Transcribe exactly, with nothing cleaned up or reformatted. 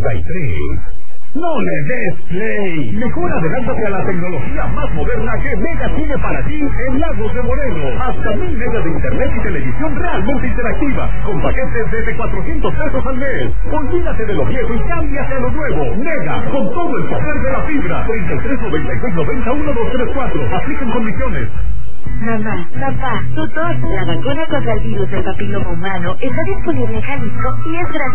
noventa y tres. ¡No le des play! Mejor adelántate a la tecnología más moderna que Mega tiene para ti en Lagos de Moreno. Hasta mil megas de internet y televisión realmente interactiva, con paquetes desde cuatrocientos pesos al mes. Olvídate de lo viejo y cámbiate a lo nuevo. Mega, con todo el poder de la fibra. treinta y tres noventa y seis noventa uno dos tres cuatro. Aplican condiciones. Mamá, papá, tutor, la vacuna contra el virus del papiloma humano está disponible en Jalisco y es gratuita.